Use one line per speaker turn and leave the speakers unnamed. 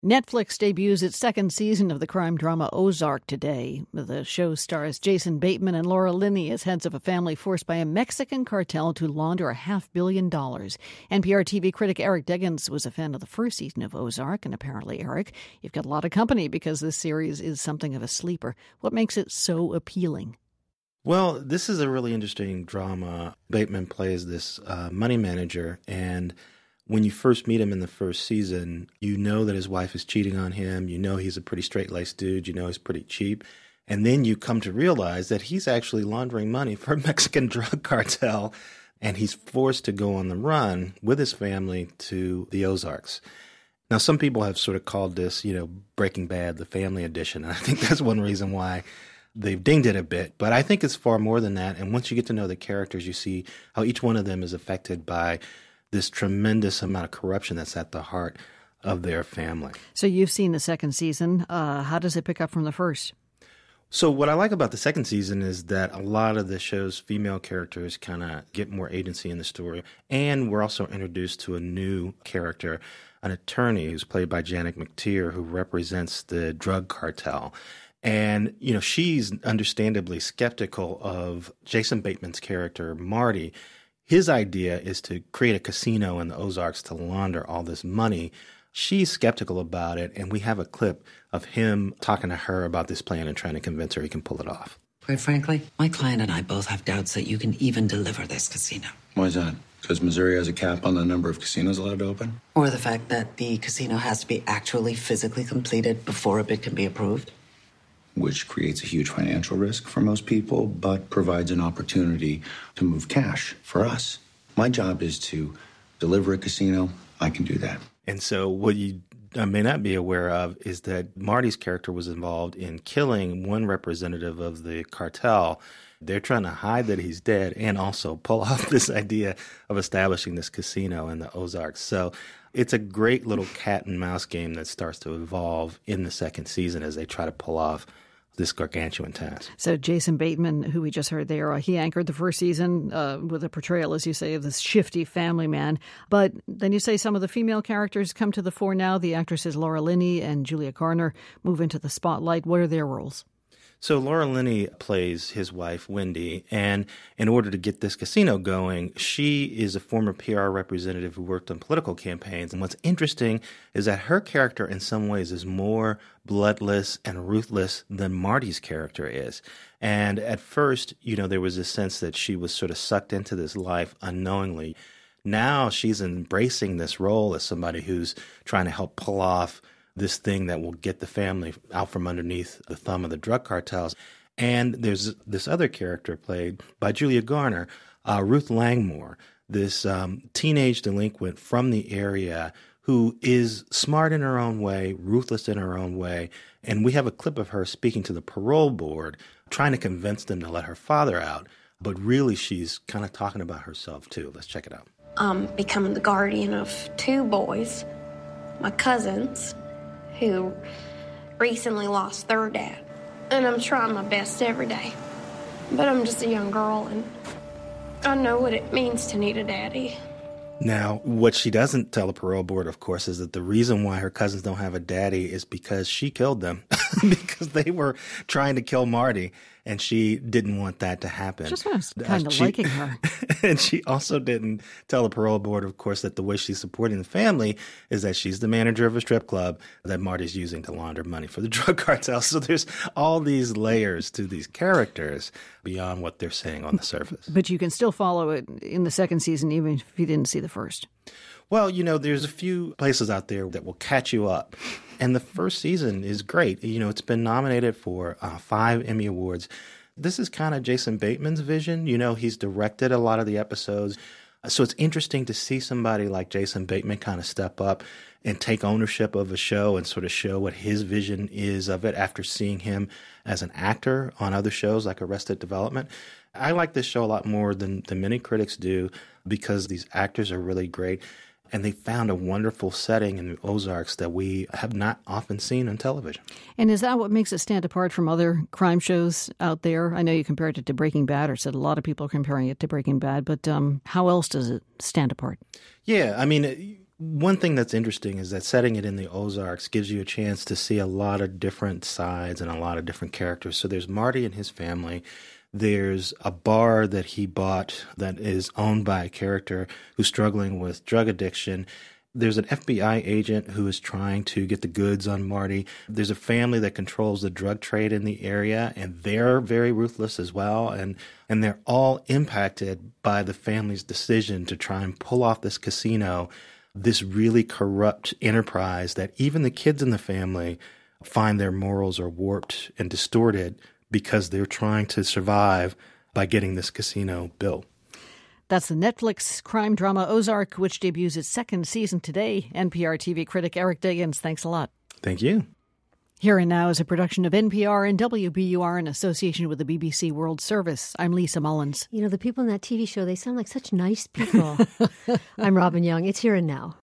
Netflix debuts its second season of the crime drama Ozark today. The show stars Jason Bateman and Laura Linney as heads of a family forced by a Mexican cartel to launder $500 million. NPR TV critic Eric Deggans was a fan of the first season of Ozark, and apparently, Eric, you've got a lot of company because this series is something of a sleeper. What makes it so appealing?
Well, this is a really interesting drama. Bateman plays this money manager, and when you first meet him in the first season, you know that his wife is cheating on him. You know he's a pretty straight-laced dude. You know he's pretty cheap. And then you come to realize that he's actually laundering money for a Mexican drug cartel, and he's forced to go on the run with his family to the Ozarks. Now, some people have sort of called this, Breaking Bad, the family edition. And I think that's one reason why they've dinged it a bit. But I think it's far more than that. And once you get to know the characters, you see how each one of them is affected by this tremendous amount of corruption that's at the heart of their family.
So you've seen the second season. How does it pick up from the first?
So what I like about the second season is that a lot of the show's female characters kind of get more agency in the story. And we're also introduced to a new character, an attorney who's played by Janet McTeer, who represents the drug cartel. And, she's understandably skeptical of Jason Bateman's character, Marty. His idea is to create a casino in the Ozarks to launder all this money. She's skeptical about it, and we have a clip of him talking to her about this plan and trying to convince her he can pull it off.
Quite frankly, my client and I both have doubts that you can even deliver this casino.
Why is that? Because Missouri has a cap on the number of casinos allowed to open?
Or the fact that the casino has to be actually physically completed before a bid can be approved?
Which creates a huge financial risk for most people, but provides an opportunity to move cash for us. My job is to deliver a casino. I can do that.
And so what you may not be aware of is that Marty's character was involved in killing one representative of the cartel. They're trying to hide that he's dead and also pull off this idea of establishing this casino in the Ozarks. So it's a great little cat and mouse game that starts to evolve in the second season as they try to pull off this gargantuan task.
So Jason Bateman, who we just heard there, he anchored the first season with a portrayal, as you say, of this shifty family man. But then you say some of the female characters come to the fore now. The actresses Laura Linney and Julia Garner move into the spotlight. What are their roles?
So Laura Linney plays his wife, Wendy, and in order to get this casino going, she is a former PR representative who worked on political campaigns. And what's interesting is that her character in some ways is more bloodless and ruthless than Marty's character is. And at first, there was a sense that she was sort of sucked into this life unknowingly. Now she's embracing this role as somebody who's trying to help pull off this thing that will get the family out from underneath the thumb of the drug cartels. And there's this other character played by Julia Garner, Ruth Langmore, this teenage delinquent from the area who is smart in her own way, ruthless in her own way. And we have a clip of her speaking to the parole board, trying to convince them to let her father out. But really, she's kind of talking about herself, too. Let's check it out.
I'm becoming the guardian of two boys, my cousins, who recently lost their dad. And I'm trying my best every day. But I'm just a young girl, and I know what it means to need a daddy.
Now, what she doesn't tell the parole board, of course, is that the reason why her cousins don't have a daddy is because she killed them, because they were trying to kill Marty, and she didn't want that to happen.
Just was kind of liking her.
And she also didn't tell the parole board, of course, that the way she's supporting the family is that she's the manager of a strip club that Marty's using to launder money for the drug cartel. So there's all these layers to these characters beyond what they're saying on the surface.
But you can still follow it in the second season, even if you didn't see the first.
Well, there's a few places out there that will catch you up. And the first season is great. It's been nominated for 5 Emmy Awards. This is kind of Jason Bateman's vision. He's directed a lot of the episodes. So it's interesting to see somebody like Jason Bateman kind of step up and take ownership of a show and sort of show what his vision is of it after seeing him as an actor on other shows like Arrested Development. I like this show a lot more than many critics do because these actors are really great. And they found a wonderful setting in the Ozarks that we have not often seen on television.
And is that what makes it stand apart from other crime shows out there? I know you compared it to Breaking Bad, or said a lot of people are comparing it to Breaking Bad, but how else does it stand apart?
Yeah, One thing that's interesting is that setting it in the Ozarks gives you a chance to see a lot of different sides and a lot of different characters. So there's Marty and his family. There's a bar that he bought that is owned by a character who's struggling with drug addiction. There's an FBI agent who is trying to get the goods on Marty. There's a family that controls the drug trade in the area, and they're very ruthless as well. And they're all impacted by the family's decision to try and pull off this casino, this really corrupt enterprise that even the kids in the family find their morals are warped and distorted because they're trying to survive by getting this casino built.
That's the Netflix crime drama Ozark, which debuts its second season today. NPR TV critic Eric Diggins, thanks a lot.
Thank you.
Here and Now is a production of NPR and WBUR in association with the BBC World Service. I'm Lisa Mullins.
You know, the people in that TV show, they sound like such nice people. I'm Robin Young. It's Here and Now.